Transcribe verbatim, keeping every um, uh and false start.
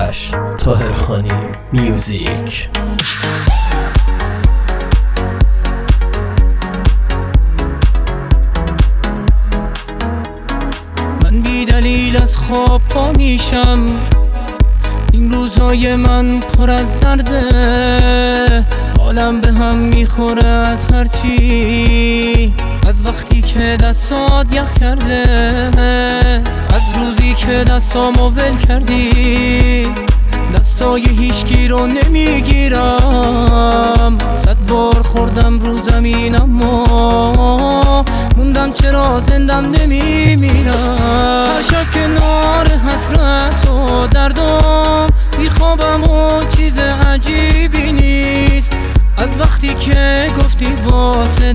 آرش طاهرخانی میوزیک. من بی دلیل از خواب پا میشم، این روزای من پر از درده، حالم به هم میخوره از هرچی، از وقتی که دستات یخ کرده، از روزی که دستامو ول کردی، دستای هیچکی رو نمیگیرم، صد بار خوردم رو زمین اما موندم چرا زندم نمیمیرم. هر شب کنار حسرت و دردم میخوابم و چیز عجیبی نیست، از وقتی که گفتی واسه